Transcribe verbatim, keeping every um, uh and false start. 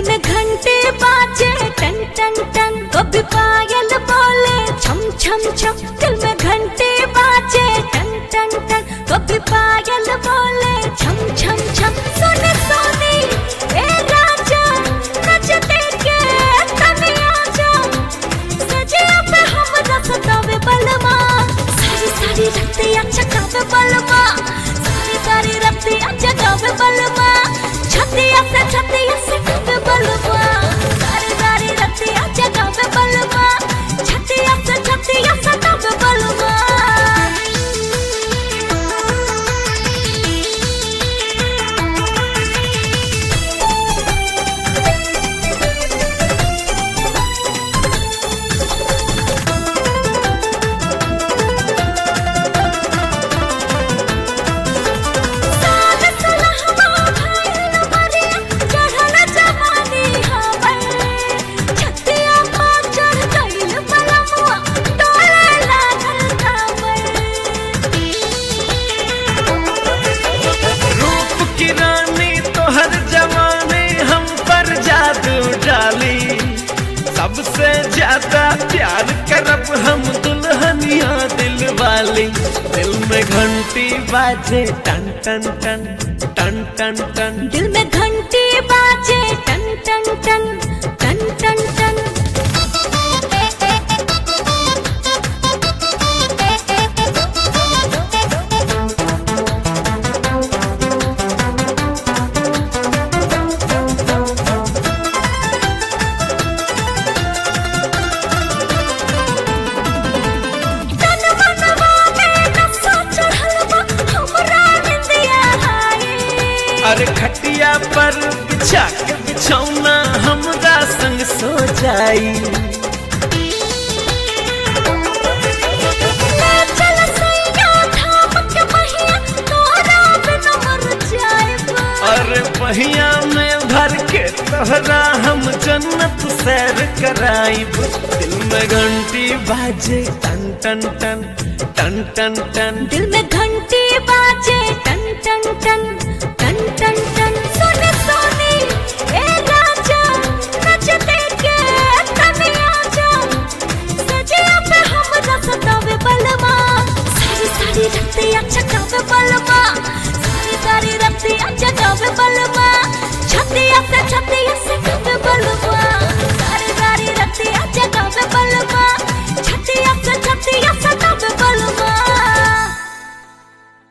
दिल में घंटे बाजे टन टन टन, कभी पायल बोले छम छम छम। दिल में घंटे बाजे टन टन टन, कभी पायल बोले छम छम छम। सोने सोने ए राजा नचते के तने आजा, सजिया पे हम रसतावे बलमा, सारी सारी रतिया जगावे बलमा, सारी सारी रतिया जगावे बलमा। छतिया से छतिया से गावे बलमा, सारी सारी रतिया जगावे बलमा, छतिया से छतिया से गावे बलमा। सबसे ज्यादा प्यार करब हम दुल्हनिया दिल वाली। दिल में घंटी बाजे टन टन टन टन टन टन, दिल में घंटी बाजे टन टन टन टन टन टन। अरे खटिया पर बिछा के बिछौना हमरा संग सो जाई। अरे पहिया में भर के तोहरा हम जन्नत सैर कराइब। दिल में घंटी बाजे टन टन टन टन टन टन, दिल में घंटी बाजे टन टन टन टन टन टन। सोने सोने ए राजा नचते के तने आजा, सजिया पे हम रसतावे बलमा, सारी सारी रतिया जगावे बलमा, सारी सारी रतिया जगावे बलमा। छतिया से छतिया